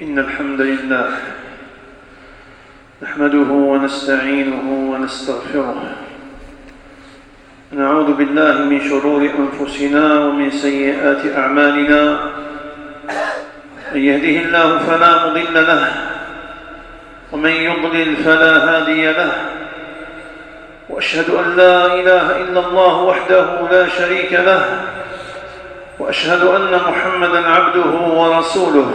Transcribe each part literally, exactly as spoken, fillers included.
إن الحمد لله نحمده ونستعينه ونستغفره، نعوذ بالله من شرور أنفسنا ومن سيئات أعمالنا. من يهده الله فلا مضل له، ومن يضلل فلا هادي له، وأشهد أن لا إله إلا الله وحده لا شريك له، وأشهد أن محمدًا عبده ورسوله.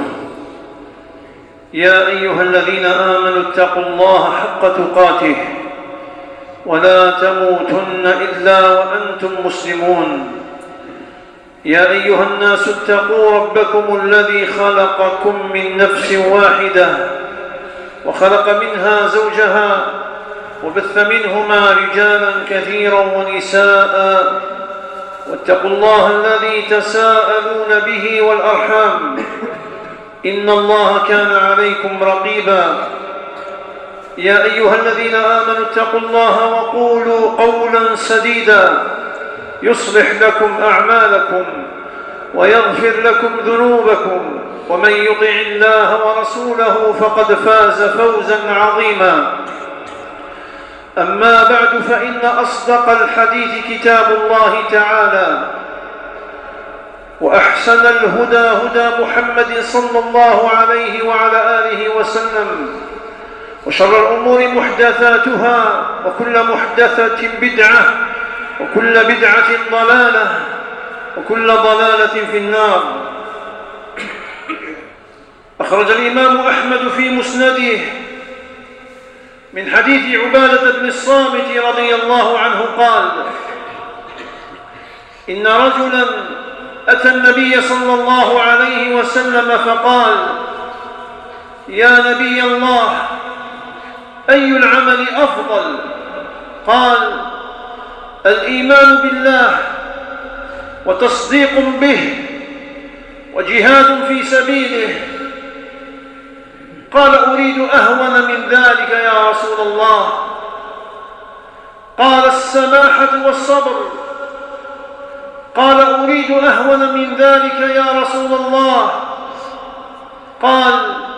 يا أيها الذين آمنوا اتقوا الله حق تقاته ولا تموتن إلا وأنتم مسلمون. يا أيها الناس اتقوا ربكم الذي خلقكم من نفس واحدة وخلق منها زوجها وبث منهما رجالا كثيرا ونساء، واتقوا الله الذي تساءلون به والأرحام، إن الله كان عليكم رقيبا. يا أيها الذين آمنوا اتقوا الله وقولوا قولا سديدا يصلح لكم أعمالكم ويغفر لكم ذنوبكم، ومن يطع الله ورسوله فقد فاز فوزا عظيما. أما بعد، فإن أصدق الحديث كتاب الله تعالى، وأحسن الهدى هدى محمد صلى الله عليه وعلى آله وسلم، وشر الأمور محدثاتها، وكل محدثة بدعة، وكل بدعة ضلالة، وكل ضلالة في النار. أخرج الإمام أحمد في مسنده من حديث عبادة بن الصامت رضي الله عنه قال: إن رجلا أتى النبي صلى الله عليه وسلم فقال: يا نبي الله، أي العمل أفضل؟ قال: الإيمان بالله، وتصديق به، وجهاد في سبيله. قال: أريد أهون من ذلك يا رسول الله. قال: السماحة والصبر. قال: أريد أهون من ذلك يا رسول الله. قال: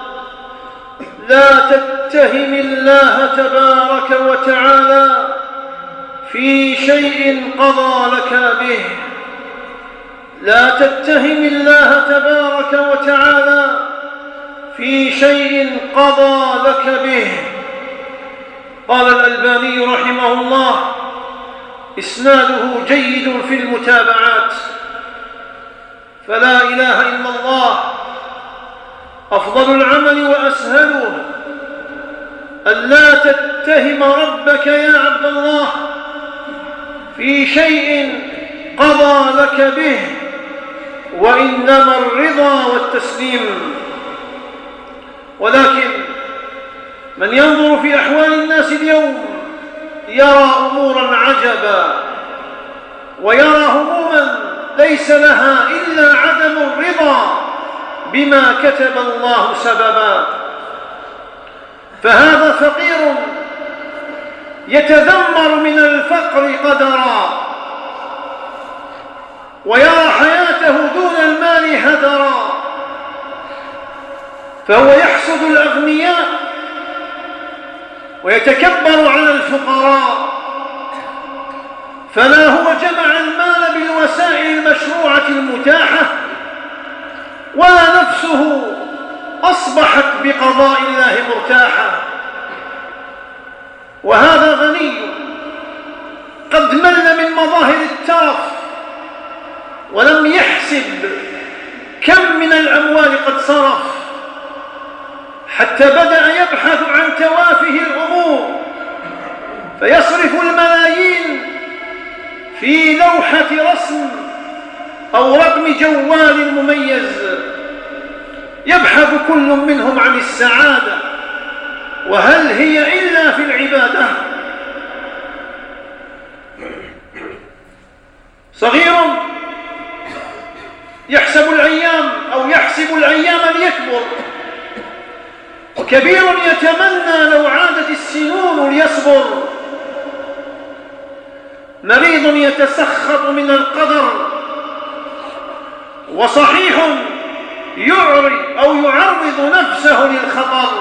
لا تتهم الله تبارك وتعالى في شيء قضى لك به. لا تتهم الله تبارك وتعالى في شيء قضى لك به. قال الألباني رحمه الله: إسناده جيد في المتابعات. فلا إله إلا الله أفضل العمل وأسهله، ألا تتهم ربك يا عبد الله في شيء قضى لك به، وإنما الرضا والتسليم. ولكن من ينظر في أحوال الناس اليوم يرى أمورا عجبا، ويرى هموما ليس لها إلا عدم الرضا بما كتب الله سببا. فهذا فقير يتذمر من الفقر قدرا، ويرى حياته دون المال هدرا، فهو يحسد الأغنياء ويتكبر على الفقراء، فلا هو جمع المال بالوسائل المشروعة المتاحة، ولا نفسه أصبحت بقضاء الله مرتاحة. وهذا غني قد مل من مظاهر الترف، ولم يحسب كم من الأموال قد صرف، حتى بدأ يبحث عن توافه الأمور، فيصرف الملايين في لوحة رسم أو رقم جوال مميز. يبحث كل منهم عن السعادة، وهل هي إلا في العبادة؟ صغير يحسب الأيام أو يحسب الأيام ليكبر، وكبير يتمنى لو عادت السنون ليصبر. مريض يتسخط من القدر، وصحيح يعرض أو يعرض نفسه للخطر،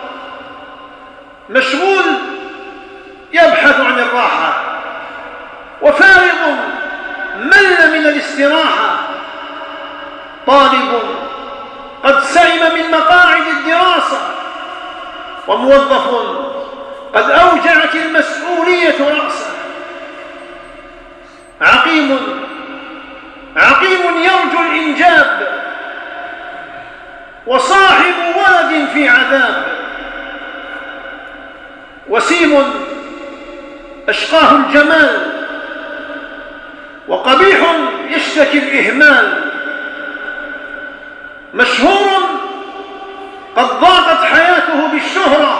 مشغول يبحث عن الراحة، وفارغ مل من الاستراحة، طالب قد سئم من مقاعد الدراسة، وموظف قد أوجعت المسؤولية رأسه، عقيم عقيم يرجو الإنجاب، وصاحب ولد في عذاب، وسيم أشقاه الجمال، وقبيح يشتكي الإهمال، مشهور قد ضاقت حياته بالشهرة،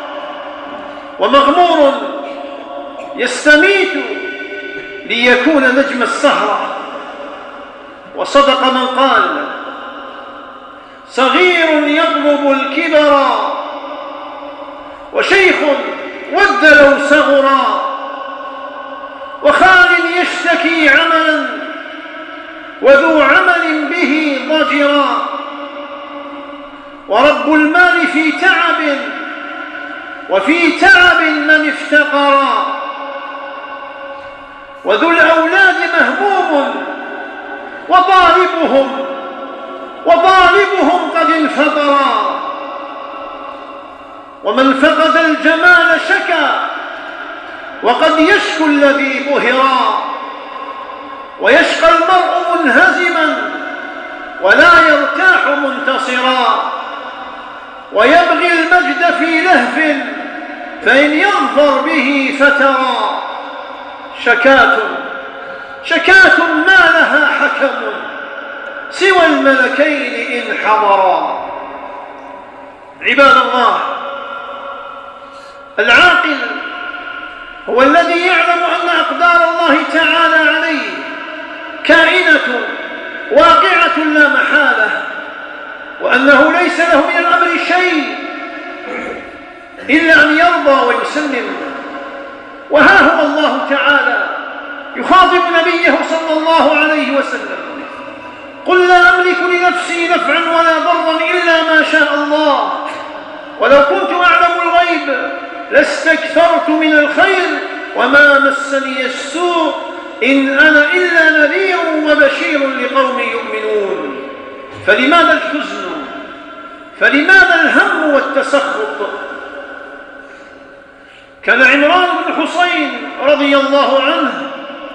ومغمور يستميت ليكون نجم السهرة. وصدق من قال: صغير يطلب الكبر، وشيخ ود لو صغرا، وخال يشتكي عملا، وذو عمل به ضجرا، ورب المال في تعب، وفي تعب من افتقرا، وذو الأولاد مهموم، وطالبهم وطالبهم قد انفطرا، ومن فقد الجمال شكى، وقد يشكو الذي بهرا، ويشقى المرء منهزما، ولا يرتاح منتصرا، ويبغي المجد في لهف، فإن يظفر به فترى، شكاة شكاة ما لها حكم، سوى الملكين إن حضرا. عباد الله، العاقل هو الذي يعلم أن أقدار الله تعالى عليه كائنة واقعة لا محالة، وأنه ليس له من الأمر شيء إلا أن يرضى ويسلم. وها هو الله تعالى يخاطب نبيه صلى الله عليه وسلم: قل لا أملك لنفسي نفعا ولا ضرا إلا ما شاء الله، ولو كنت أعلم الغيب لاستكثرت من الخير وما مسني السوء إن أنا إلا نذير وبشير لقوم يؤمنون. فلماذا الحزن؟ فلماذا الهم والتسخط؟ كان عمران بن حسين رضي الله عنه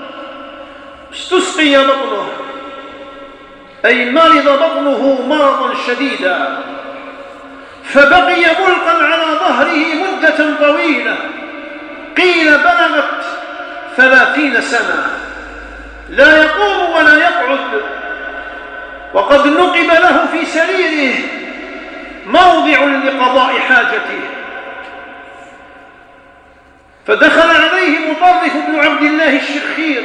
استسقي بطنه، أي مرض بطنه مرضا شديدا، فبقي ملقا على ظهره مدة طويلة، قيل بلغت ثلاثين سنة، لا يقوم ولا يقعد، وقد نقب له في سريره موضع لقضاء حاجته. فدخل عليه مطرف بن عبد الله الشخير،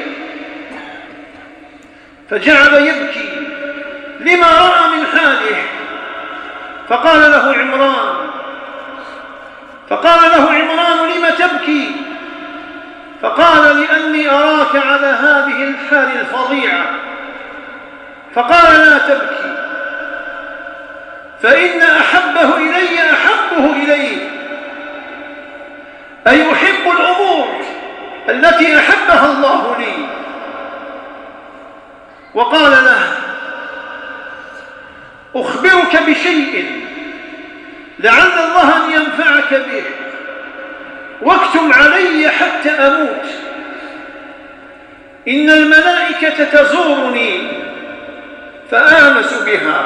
فجعل يبكي لما رأى من حاله، فقال له عمران فقال له عمران لم تبكي؟ فقال: لأني أراك على هذه الحال الفظيعة. فقال: لا تبكي، فإن أحبه إلي أحبه إليه، أي أحب الأمور التي أحبها الله لي. وقال له: أخبرك بشيء لعل الله أن ينفعك به، واكتم علي حتى أموت. إن الملائكة تزورني فآنس بها،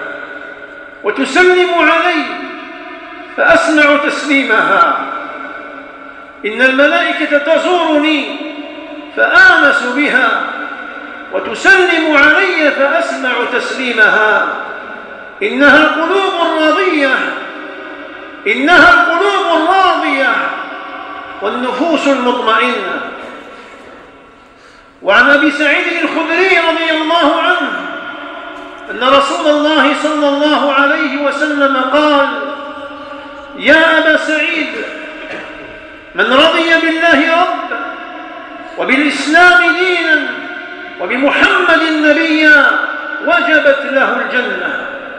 وتسلم علي فأسمع تسليمها. إن الملائكة تزورني فآنس بها، وتسلم علي فأسمع تسليمها. إنها القلوب الراضية إنها القلوب الراضية والنفوس المطمئنة. وعن أبي سعيد الخدري رضي الله عنه أن رسول الله صلى الله عليه وسلم قال: يا أبا سعيد، من رضي بالله ربا وبالإسلام دينا وبمحمد نبيا وجبت له الجنة.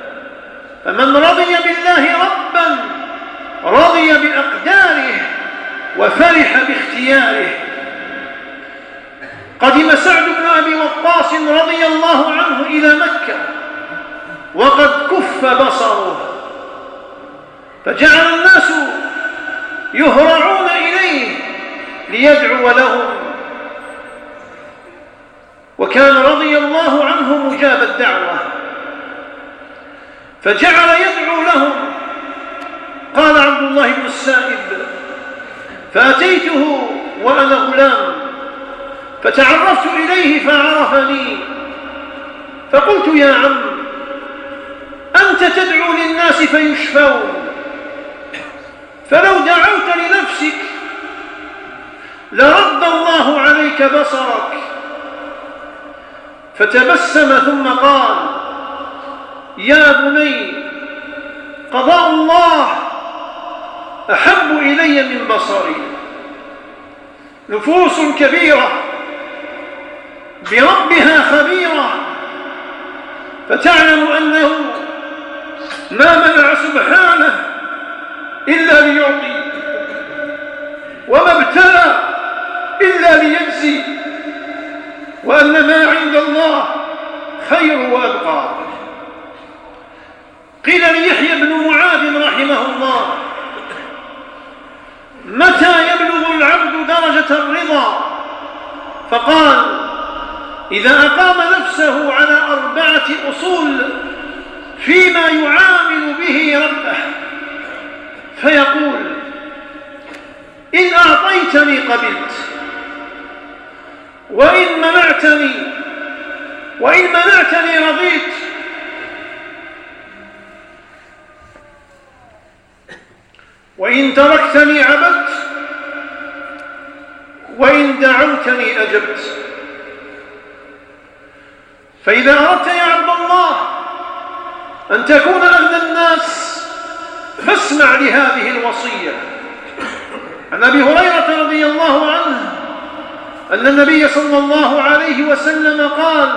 فمن رضي بالله ربا رضي بأقداره وفرح باختياره. قدم سعد بن أبي وقاص رضي الله عنه إلى مكة وقد كف بصره، فجعل الناس يهرعون إليه ليدعو لهم، وكان رضي الله عنه مجاب الدعوة، فجعل يدعو لهم. قال عبد الله بن السائب: فأتيته وأنا غلام فتعرفت إليه فعرفني، فقلت: يا عم، أنت تدعو للناس فيشفون، فلو دعوت لنفسك لرد الله عليك بصرك. فتبسم ثم قال: يا بني، قضاء الله أحب إلي من بصري. نفوس كبيرة بربها خبيرة، فتعلم أنه ما منع سبحانه إلا ليعطي، وما ابتلى إلا ليجزي، وأن ما عند الله خير وأبقى. قيل ليحيى بن معاذ رحمه الله: متى يبلغ العبد درجة الرضا؟ فقال: إذا أقام نفسه على أربعة أصول فيما يعامل به ربه، فيقول: إن أعطيتني قبلت، وإن منعتني وإن منعتني رضيت، وإن تركتني عبدت، وإن دعوتني أجبت. فإذا أردت يا عبد الله أن تكون أغنى الناس فاسمع لهذه الوصية. عن أبي هريرة رضي الله عنه أن النبي صلى الله عليه وسلم قال: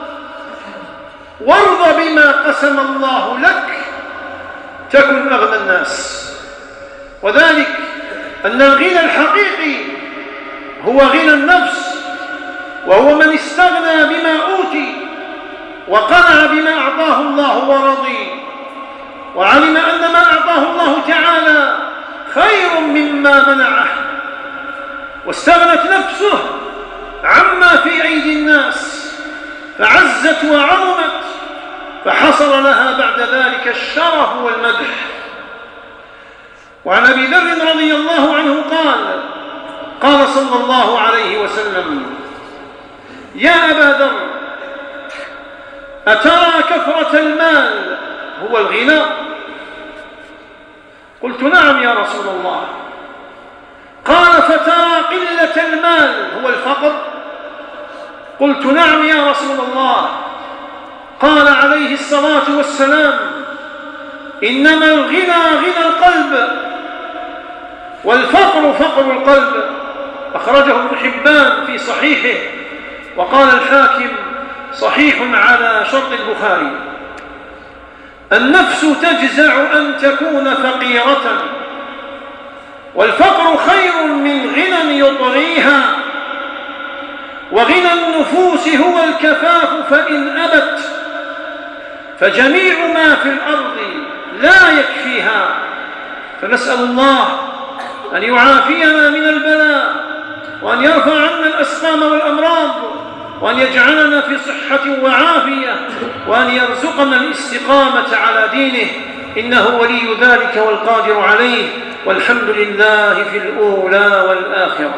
وارض بما قسم الله لك تكن أغنى الناس. وذلك أن الغنى الحقيقي هو غنى النفس، وهو من استغنى بما أوتي وقنع بما أعطاه الله ورضي، وعلم أن ما أعطاه الله تعالى خير مما منعه، واستغنت نفسه عما في أيدي الناس فعزت وعظمت، فحصل لها بعد ذلك الشرف والمدح. وعن أبي ذر رضي الله عنه قال: قال صلى الله عليه وسلم: يا أبا ذر، أترى كثرة المال هو الغنى؟ قلت: نعم يا رسول الله. قال: فترى قلة المال هو الفقر؟ قلت: نعم يا رسول الله. قال عليه الصلاة والسلام: إنما الغنى غنى القلب، والفقر فقر القلب. أخرجه ابن حبان في صحيحه، وقال الحاكم: صحيح على شرط البخاري. النفس تجزع أن تكون فقيرة، والفقر خير من غنى يطغيها، وغنى النفوس هو الكفاف فإن أبت، فجميع ما في الأرض لا يكفيها. فنسأل الله أن يعافينا من البلاء، وأن يرفع عنا الأسقام والأمراض، وأن يجعلنا في صحة وعافية، وأن يرزقنا الاستقامة على دينه، إنه ولي ذلك والقادر عليه، والحمد لله في الأولى والآخرة.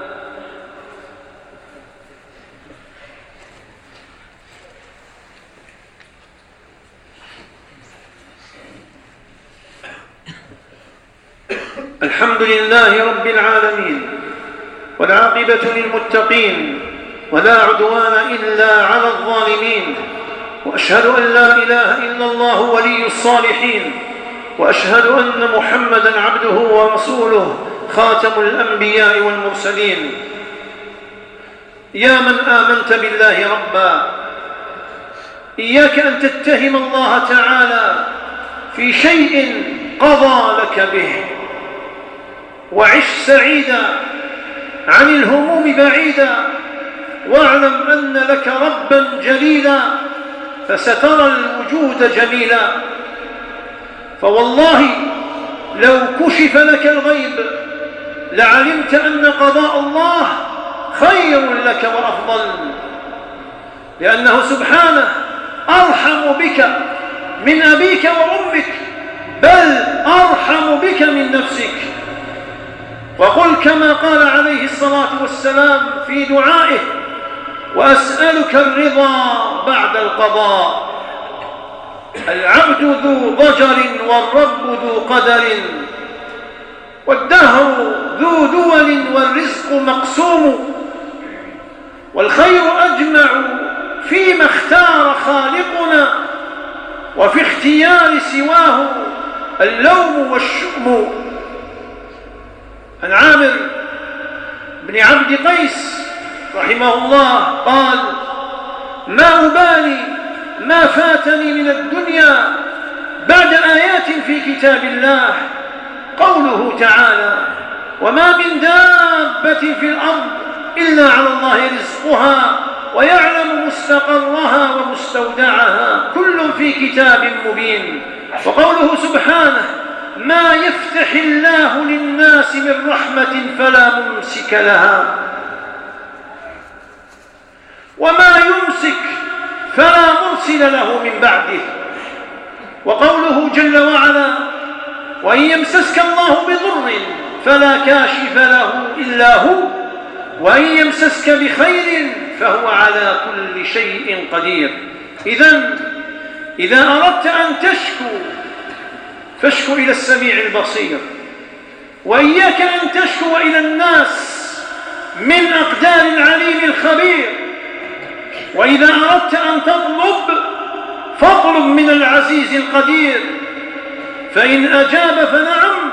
الحمد لله رب العالمين، والعاقبة للمتقين، ولا عدوان إلا على الظالمين، وأشهد أن لا إله إلا الله ولي الصالحين، وأشهد أن محمدًا عبده ورسوله خاتم الأنبياء والمرسلين. يا من آمنت بالله ربا، إياك أن تتهم الله تعالى في شيء قضى لك به، وعش سعيدا عن الهموم بعيدا، واعلم أن لك ربا جليلا فسترى الوجود جميلا. فوالله لو كشف لك الغيب لعلمت أن قضاء الله خير لك وأفضل، لأنه سبحانه أرحم بك من أبيك وأمك، بل أرحم بك من نفسك. وقل كما قال عليه الصلاة والسلام في دعائه: وأسألك الرضا بعد القضاء. العبد ذو ضجر والرب ذو قدر، والدهر ذو دول والرزق مقسوم، والخير أجمع فيما اختار خالقنا، وفي اختيار سواه اللوم والشؤم. عن عامر بن عبد قيس رحمه الله قال: ما أبالي ما فاتني من الدنيا بعد آيات في كتاب الله، قوله تعالى: وما من دابة في الأرض إلا على الله رزقها ويعلم مستقرها ومستودعها كل في كتاب مبين. وقوله سبحانه: ما يفتح الله للناس من رحمة فلا ممسك لها وما يمسك فلا مرسل له من بعده. وقوله جل وعلا: وإن يمسسك الله بضر فلا كاشف له إلا هو وإن يمسسك بخير فهو على كل شيء قدير. إذن إذا أردت أن تشكو فاشكو إلى السميع البصير، وإياك أن تشكو إلى الناس من أقدار العليم الخبير. وإذا أردت أن تطلب فاطلب من العزيز القدير، فإن أجاب فنعم،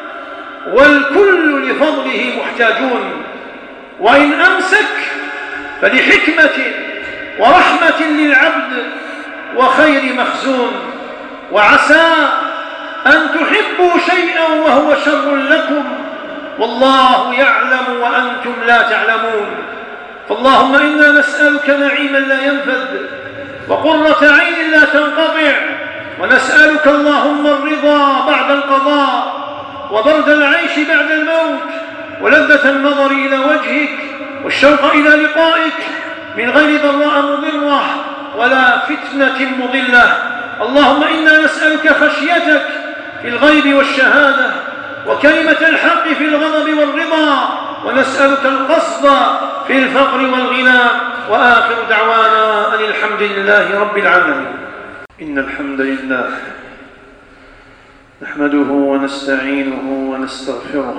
والكل لفضله محتاجون. وإن أمسك فلحكمة ورحمة للعبد وخير مخزون. وعسى أن تحبوا شيئا وهو شر لكم والله يعلم وأنتم لا تعلمون. فاللهم إنا نسألك نعيما لا ينفد وقرة عين لا تنقطع، ونسألك اللهم الرضا بعد القضاء، وبرد العيش بعد الموت، ولذة النظر إلى وجهك، والشوق إلى لقائك من غير ضراء مضرة ولا فتنة مضلة. اللهم إنا نسألك خشيتك في الغيب والشهادة، وكلمة الحق في الغضب والرضا، ونسألك القصد في الفقر والغنى. وآخر دعوانا أن الحمد لله رب العالمين. إن الحمد لله نحمده ونستعينه ونستغفره،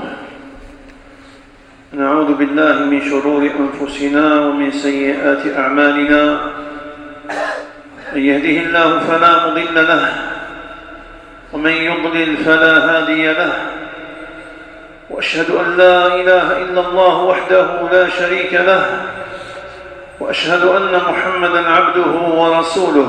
نعوذ بالله من شرور أنفسنا ومن سيئات أعمالنا. من يهده الله فلا مضل له، ومن يضلل فلا هادي له. وأشهد أن لا إله إلا الله وحده لا شريك له، وأشهد أن محمدًا عبده ورسوله.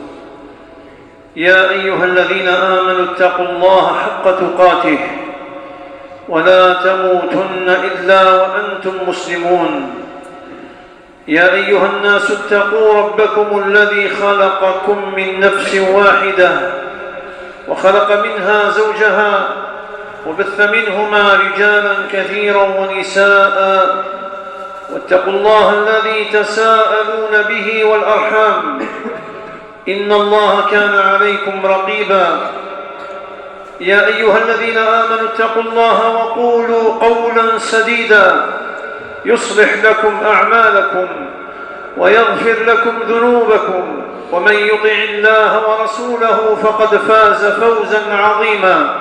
يا أيها الذين آمنوا اتقوا الله حق تقاته ولا تموتن إلا وأنتم مسلمون. يا أيها الناس اتقوا ربكم الذي خلقكم من نفس واحدة وخلق منها زوجها وبث منهما رجالا كثيرا ونساء، واتقوا الله الذي تساءلون به والأرحام إن الله كان عليكم رقيبا. يا أيها الذين آمنوا اتقوا الله وقولوا قولا سديدا يصلح لكم أعمالكم ويغفر لكم ذنوبكم، ومن يطع الله ورسوله فقد فاز فوزا عظيما.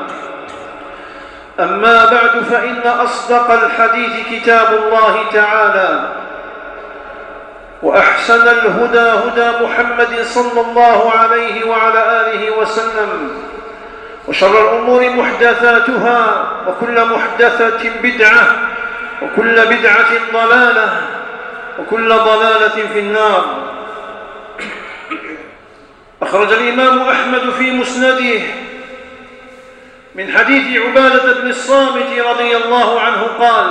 أما بعد، فإن أصدق الحديث كتاب الله تعالى، وأحسن الهدى هدى محمد صلى الله عليه وعلى آله وسلم، وشر الأمور محدثاتها، وكل محدثة بدعة، وكل بدعة ضلالة، وكل ضلالة في النار. أخرج الإمام أحمد في مسنده من حديث عبادة بن الصامت رضي الله عنه قال: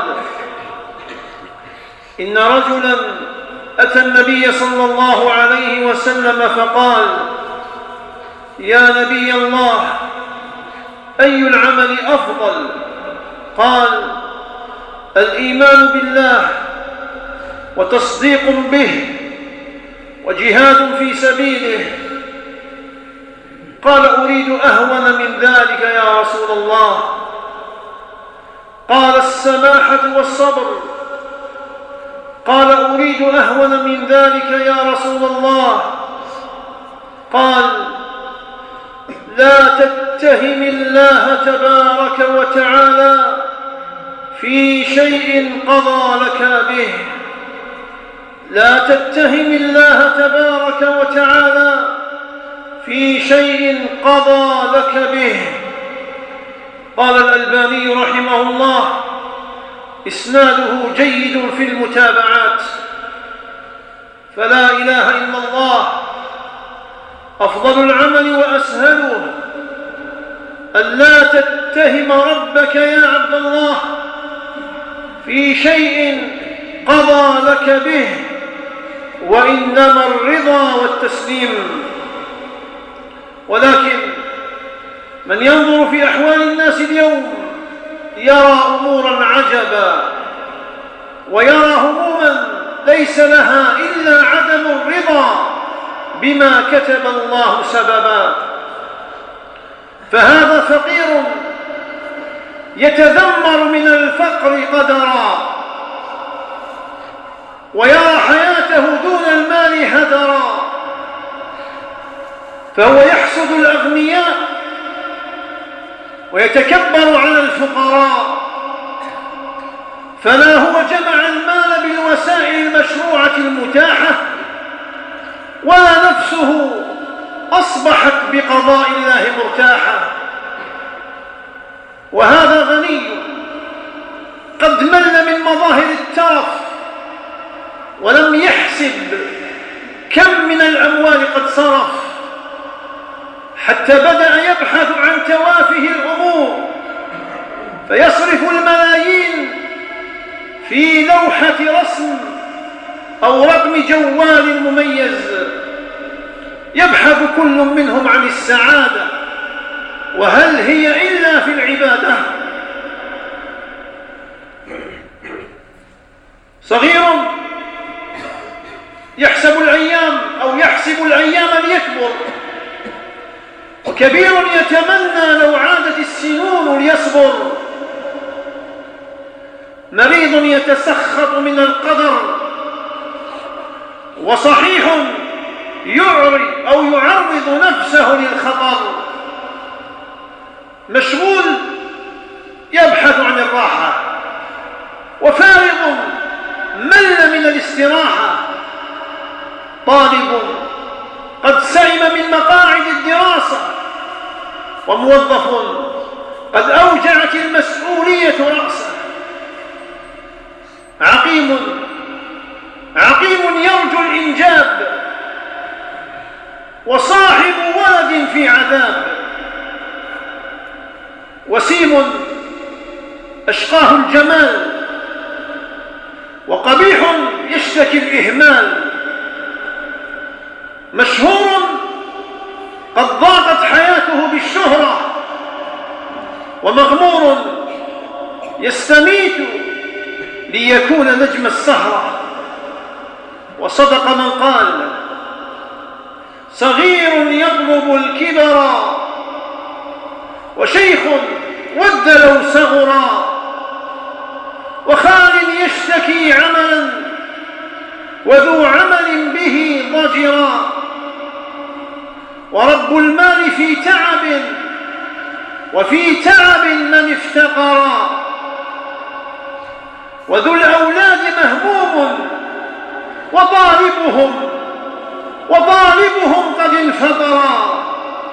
إن رجلا أتى النبي صلى الله عليه وسلم فقال: يا نبي الله، أي العمل أفضل؟ قال: الإيمان بالله وتصديق به وجهاد في سبيله. قال: أريد أهون من ذلك يا رسول الله. قال: السماحة والصبر. قال: أريد أهون من ذلك يا رسول الله. قال: لا تتهم الله تبارك وتعالى في شيء قضى لك به. لا تتهم الله تبارك وتعالى في شيء قضى لك به. قال الألباني رحمه الله: إسناده جيد في المتابعات. فلا إله إلا الله أفضل العمل وأسهله، ألا تتهم ربك يا عبد الله في شيء قضى لك به، وإنما الرضا والتسليم. ولكن من ينظر في أحوال الناس اليوم يرى أمورا عجبا، ويرى هموما ليس لها إلا عدم الرضا بما كتب الله سببا. فهذا فقير يتذمر من الفقر قدرا، ويرى حياته دون المال هدرا، فهو يحسد الأغنياء ويتكبر على الفقراء، فلا هو جمع المال بالوسائل المشروعة المتاحة، ولا نفسه أصبحت بقضاء الله مرتاحة. وهذا غني قد مل من مظاهر الترف، ولم يحسب كم من الأموال قد صرف، حتى بدأ يبحث عن توافه الأمور، فيصرف الملايين في لوحة رسم أو رقم جوال مميز. يبحث كل منهم عن السعادة، وهل هي إلا في العبادة؟ صغير يحسب الأيام أو يحسب الأيام ليكبر، وكبير يتمنى لو عادت السنون ليصبر. مريض يتسخط من القدر، وصحيح يعرض أو يعرض نفسه للخطر. مشغول يبحث عن الراحة، وفارغ مل من الاستراحة. طالب قد سئم من مقاعد الدراسة، وموظف قد أوجعت المسؤولية رأسه. عقيم عقيم يرجو الإنجاب، وصاحب ولد في عذاب. وسيم أشقاه الجمال، وقبيح يشتكي الإهمال. مشهور قد ضاقت حياته بالشهرة، ومغمور يستميت ليكون نجم السهرة. وصدق من قال: صغير يطلب الكبر، وشيخ ود لو صغرا، وخال يشتكي عملا وذو عمل به ضجرا. ورب المال في تعب، وفي تعب من افتقرا. وذو الأولاد مهموم، وطالبهم وطالبهم قد انفطرا.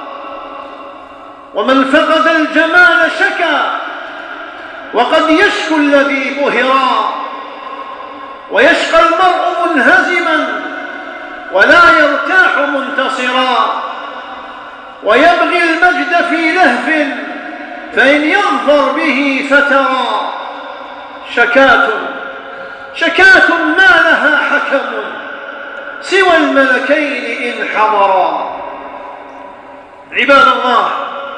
ومن فقد الجمال شكا، وقد يشكو الذي بهرا. ويشقى المرء منهزما، ولا يرتاح منتصرا. ويبغي المجد في لهف، فإن يظفر به فترى شكاة شكاة ما لها حكم سوى الملكين إن حضرا. عباد الله،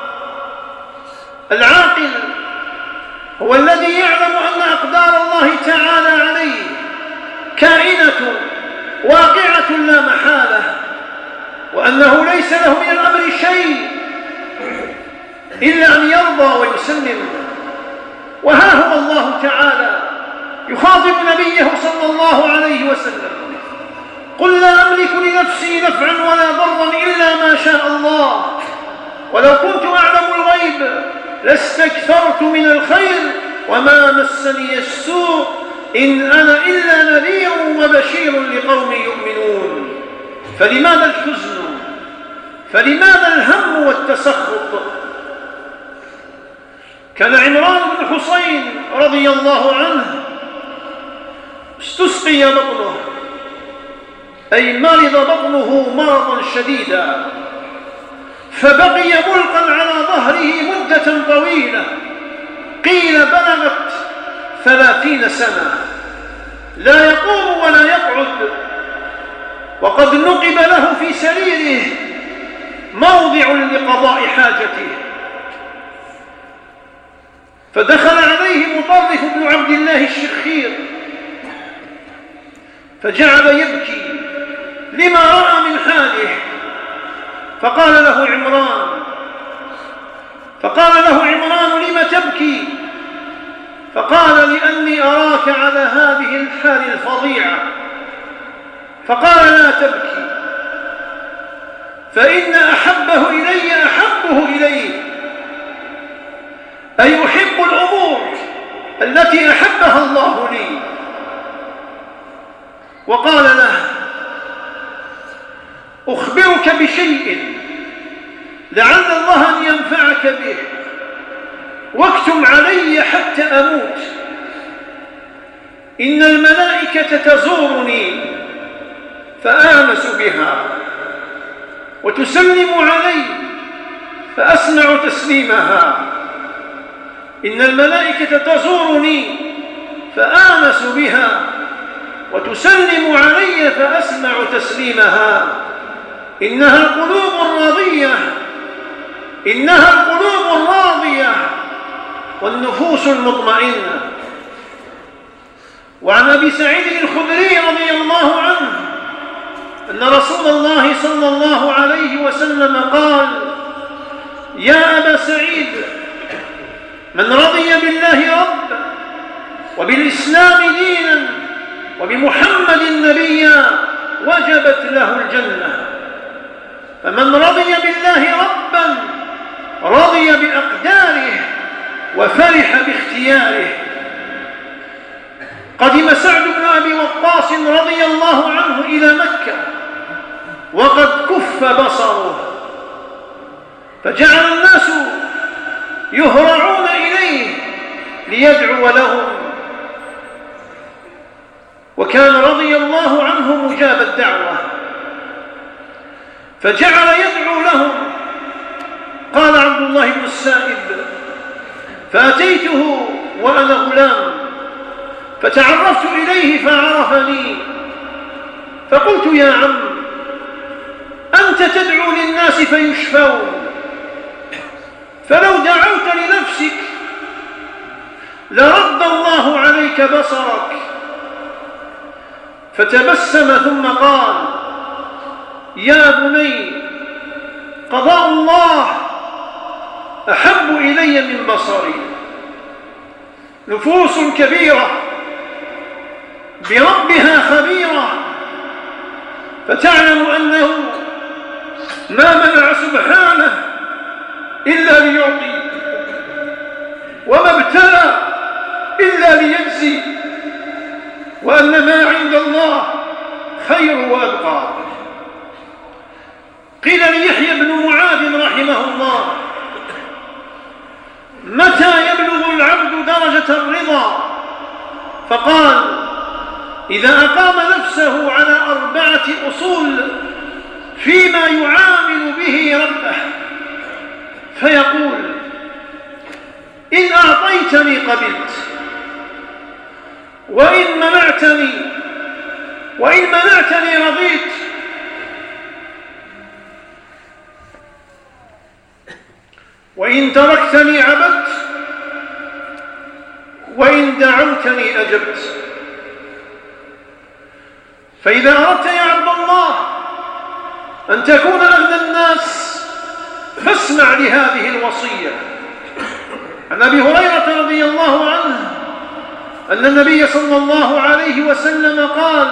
العاقل هو الذي يعلم أن أقدار الله تعالى عليه كائنة واقعة لا محالة، وأنه ليس له من الأمر شيء إلا أن يرضى ويسلم. وها هو الله تعالى يخاطب نبيه صلى الله عليه وسلم: قل لا أملك لنفسي نفعا ولا ضرا إلا ما شاء الله، ولو كنت أعلم الغيب لاستكثرت من الخير وما مسني السوء إن أنا إلا نذير وبشير لقوم يؤمنون. فلماذا الحزن؟ فلماذا الهم والتسخط؟ كان عمران بن حسين رضي الله عنه استسقي بطنه، أي مرض بطنه مرضا شديدا، فبقي ملقا على ظهره مدة طويلة، قيل بلغت ثلاثين سنة، لا يقوم ولا يقعد، وقد نقب له في سريره موضع لقضاء حاجته. فدخل عليه مطرف بن عبد الله الشخير فجعل يبكي لما رأى من حاله، فقال له عمران فقال له عمران لم تبكي؟ فقال: لأني أراك على هذه الحال الفظيعة. فقال: لا تبكي، فإن أحبه إلي أحبه إليه، أي أحب الأمور التي أحبها الله لي. وقال له: أخبرك بشيء لعل الله أن ينفعك به، واكتم علي حتى أموت. إن الملائكة تزورني فآنس بها، وتسلم علي فأسمع تسليمها. إن الملائكة تزورني فآنس بها، وتسلم علي فأسمع تسليمها. إنها القلوب الراضية إنها القلوب الراضية والنفوس المطمئنة. وعن أبي سعيد الخدري رضي الله عنه أن رسول الله صلى الله عليه وسلم قال: يا أبا سعيد، من رضي بالله ربا وبالإسلام دينا وبمحمد نبيا وجبت له الجنة. فمن رضي بالله ربا رضي بأقداره وفرح باختياره. قدم سعد بن أبي وقاص رضي الله عنه إلى مكة وقد كف بصره، فجعل الناس يهرعون إليه ليدعو لهم، وكان رضي الله عنه مجاب الدعوة، فجعل يدعو لهم. قال عبد الله بن السائب: فأتيته وأنا غلام فتعرفت إليه فعرفني، فقلت: يا عم، أنت تدعو للناس فيشفون، فلو دعوت لنفسك لرد الله عليك بصرك. فتبسم ثم قال: يا بني، قضاء الله أحب إلي من بصري. نفوس كبيرة بربها خبيرة، فتعلم أنه ما منع سبحانه إلا ليعطي، وما ابتلى إلا ليجزي، وأن ما عند الله خير وأبقى. قيل ليحيى بن معاذ رحمه الله: متى يبلغ العبد درجة الرضا؟ فقال: إذا أقام نفسه على أربعة أصول فيما يعامل به ربه، فيقول: أعطيتني قبلت، وإن منعتني وإن منعتني رضيت. وإن تركتني عبدت، وإن دعوتني أجبت. فإذا أردت يا عبد الله أن تكون أغنى الناس فاسمع لهذه الوصية. عن أبي هريرة رضي الله عنه أن النبي صلى الله عليه وسلم قال: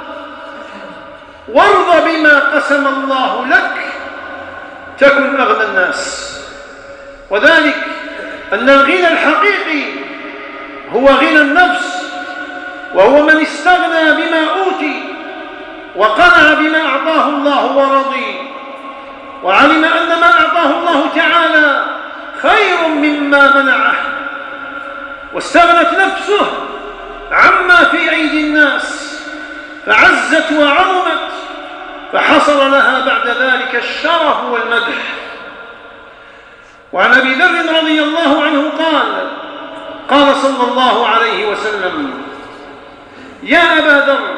وارض بما قسم الله لك تكن أغنى الناس. وذلك أن الغنى الحقيقي هو غنى النفس، وهو من استغنى بما أوتي وقنع بما أعطاه الله ورضي، وعلم أن ما أعطاه الله تعالى خير مما منعه، واستغنت نفسه عما في أيدي الناس فعزت وعظمت، فحصل لها بعد ذلك الشرف والمدح. وعن أبي ذر رضي الله عنه قال: قال صلى الله عليه وسلم: يا أبا ذر،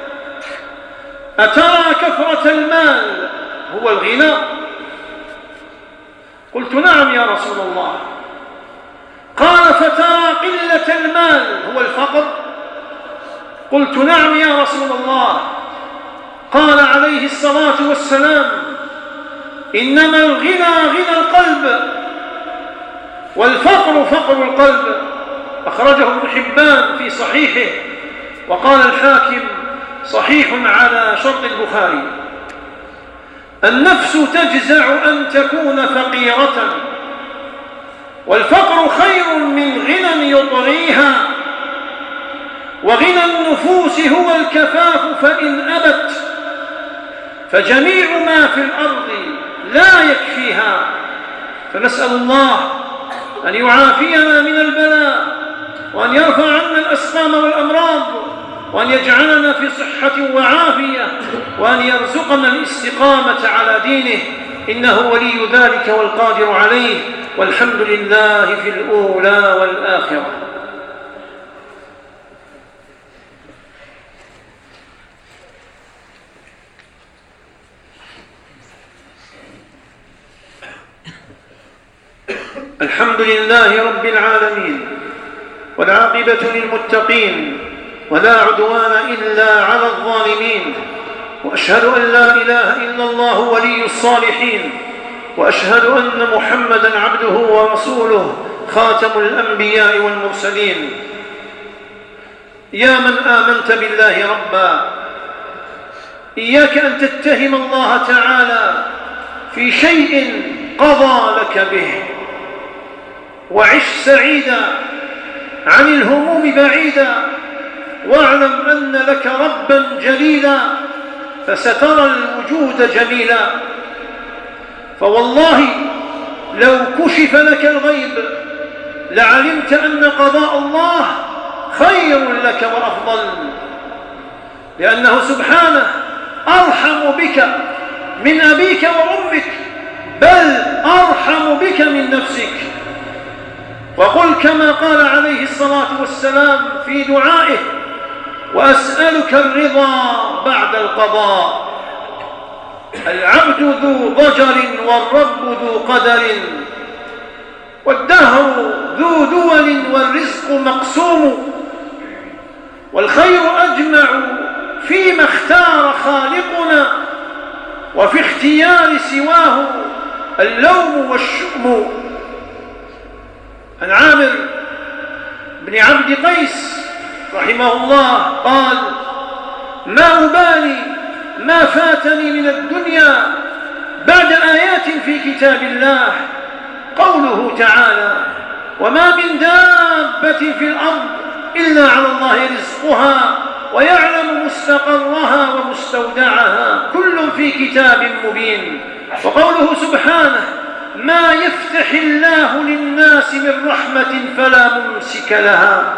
أترى كثرة المال هو الغنى؟ قلت: نعم يا رسول الله. قال: فترى قلة المال هو الفقر؟ قلت: نعم يا رسول الله. قال عليه الصلاة والسلام: إنما الغنى غنى القلب، والفقر فقر القلب. أخرجه ابن حبان في صحيحه، وقال الحاكم: صحيح على شرط البخاري. النفس تجزع أن تكون فقيرة، والفقر خير من غنى يطغيها، وغنى النفوس هو الكفاف فإن أبت، فجميع ما في الأرض لا يكفيها. فنسأل الله أن يعافينا من البلاء، وأن يرفع عنا الأسقام والأمراض، وأن يجعلنا في صحة وعافية، وأن يرزقنا الاستقامة على دينه، إنه ولي ذلك والقادر عليه، والحمد لله في الأولى والآخرة. الحمد لله رب العالمين، والعاقبة للمتقين، ولا عدوان إلا على الظالمين، وأشهد أن لا إله إلا الله ولي الصالحين، وأشهد أن محمدًا عبده ورسوله خاتم الأنبياء والمرسلين. يا من آمنت بالله ربا، إياك أن تتهم الله تعالى في شيء قضى لك به، وعش سعيدا عن الهموم بعيدا، واعلم أن لك ربا جليلا، فسترى الوجود جميلا. فوالله لو كشف لك الغيب لعلمت أن قضاء الله خير لك وأفضل، لأنه سبحانه أرحم بك من أبيك وأمك، بل أرحم بك من نفسك. وقل كما قال عليه الصلاة والسلام في دعائه: وأسألك الرضا بعد القضاء. العبد ذو ضجر والرب ذو قدر، والدهر ذو دول والرزق مقسوم، والخير أجمع فيما اختار خالقنا، وفي اختيار سواه اللوم والشؤم. عن عامر بن عبد قيس رحمه الله قال: ما أبالي ما فاتني من الدنيا بعد آيات في كتاب الله، قوله تعالى: وما من دابة في الأرض إلا على الله رزقها ويعلم مستقرها ومستودعها كل في كتاب مبين. وقوله سبحانه: ما يفتح الله للناس من رحمة فلا ممسك لها،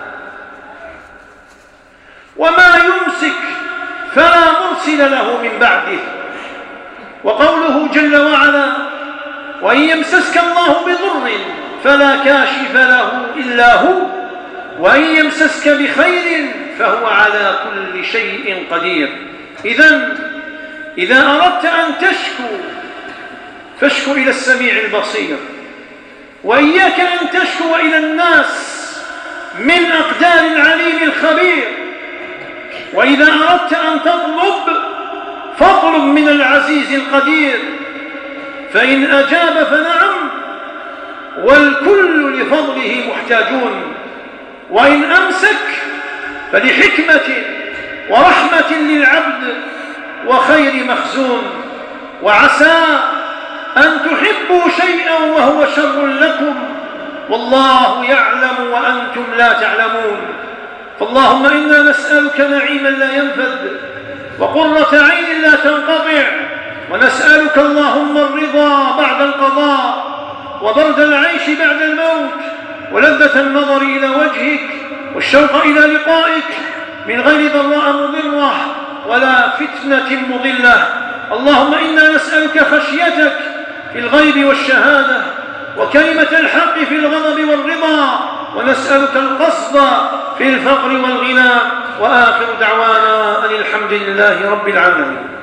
وما يمسك فلا مرسل له من بعده. وقوله جل وعلا: وإن يمسسك الله بضر فلا كاشف له إلا هو، وإن يمسسك بخير فهو على كل شيء قدير. إذن إذا أردت أن تشكو فاشكو إلى السميع البصير، وإياك أن تشكو إلى الناس من أقدار العليم الخبير. وإذا أردت أن تطلب فاطلب من العزيز القدير، فإن أجاب فنعم، والكل لفضله محتاجون، وإن أمسك فلحكمة ورحمة للعبد وخير مخزون. وعسى أن تحبوا شيئا وهو شر لكم والله يعلم وأنتم لا تعلمون. فاللهم إنا نسألك نعيما لا ينفد وقرة عين لا تنقطع، ونسألك اللهم الرضا بعد القضاء، وبرد العيش بعد الموت، ولذة النظر إلى وجهك، والشوق إلى لقائك، من غير ضراء مضرة ولا فتنة مضلة. اللهم إنا نسألك خشيتك في الغيب والشهادة، وكلمة الحق في الغضب والرضا، ونسألك القصد في الفقر والغنى. وآخر دعوانا أن الحمد لله رب العالمين.